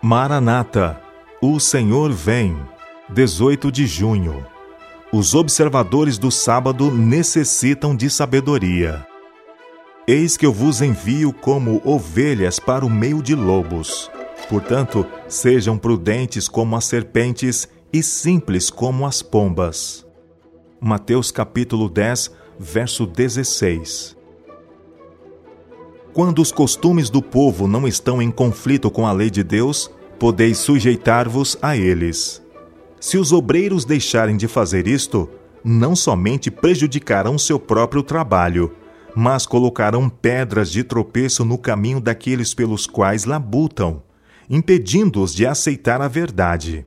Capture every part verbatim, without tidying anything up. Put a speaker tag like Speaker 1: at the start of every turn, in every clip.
Speaker 1: Maranata, o Senhor vem, dezoito de junho. Os observadores do sábado necessitam de sabedoria. Eis que eu vos envio como ovelhas para o meio de lobos. Portanto, sejam prudentes como as serpentes e simples como as pombas. Mateus capítulo dez, verso dezesseis. Quando os costumes do povo não estão em conflito com a lei de Deus, podeis sujeitar-vos a eles. Se os obreiros deixarem de fazer isto, não somente prejudicarão seu próprio trabalho, mas colocarão pedras de tropeço no caminho daqueles pelos quais labutam, impedindo-os de aceitar a verdade.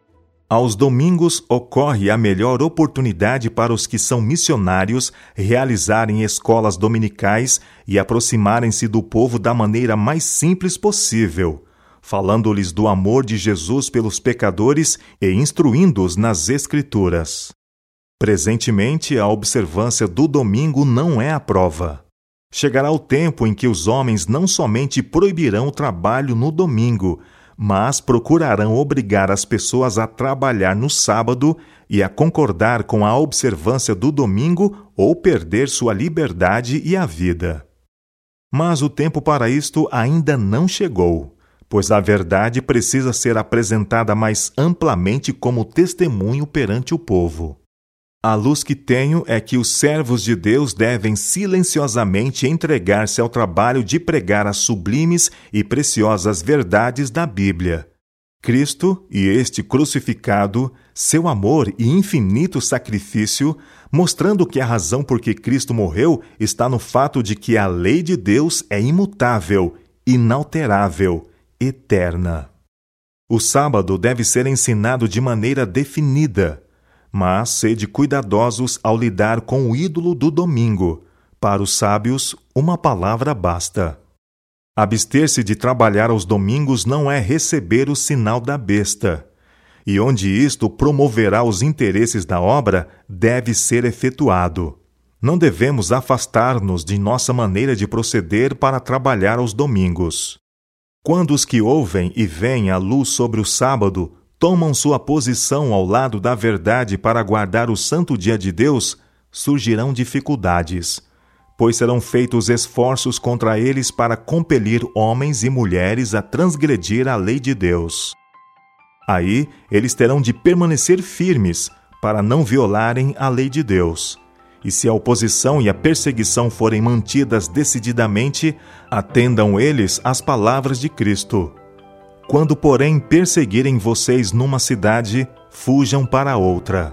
Speaker 1: Aos domingos ocorre a melhor oportunidade para os que são missionários realizarem escolas dominicais e aproximarem-se do povo da maneira mais simples possível, falando-lhes do amor de Jesus pelos pecadores e instruindo-os nas Escrituras. Presentemente, a observância do domingo não é a prova. Chegará o tempo em que os homens não somente proibirão o trabalho no domingo, mas procurarão obrigar as pessoas a trabalhar no sábado e a concordar com a observância do domingo ou perder sua liberdade e a vida. Mas o tempo para isto ainda não chegou, pois a verdade precisa ser apresentada mais amplamente como testemunho perante o povo. A luz que tenho é que os servos de Deus devem silenciosamente entregar-se ao trabalho de pregar as sublimes e preciosas verdades da Bíblia. Cristo e este crucificado, seu amor e infinito sacrifício, mostrando que a razão por que Cristo morreu está no fato de que a lei de Deus é imutável, inalterável, eterna. O sábado deve ser ensinado de maneira definida, mas sede cuidadosos ao lidar com o ídolo do domingo. Para os sábios, uma palavra basta. Abster-se de trabalhar aos domingos não é receber o sinal da besta. E onde isto promoverá os interesses da obra, deve ser efetuado. Não devemos afastar-nos de nossa maneira de proceder para trabalhar aos domingos. Quando os que ouvem e veem a luz sobre o sábado tomam sua posição ao lado da verdade para guardar o santo dia de Deus, surgirão dificuldades, pois serão feitos esforços contra eles para compelir homens e mulheres a transgredir a lei de Deus. Aí, eles terão de permanecer firmes para não violarem a lei de Deus. E se a oposição e a perseguição forem mantidas decididamente, atendam eles às palavras de Cristo. Quando, porém, perseguirem vocês numa cidade, fujam para outra.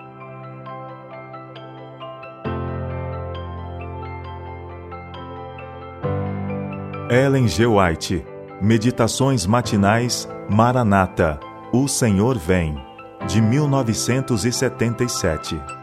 Speaker 1: Ellen G. White, Meditações Matinais, Maranata, o Senhor vem, de mil novecentos e setenta e sete.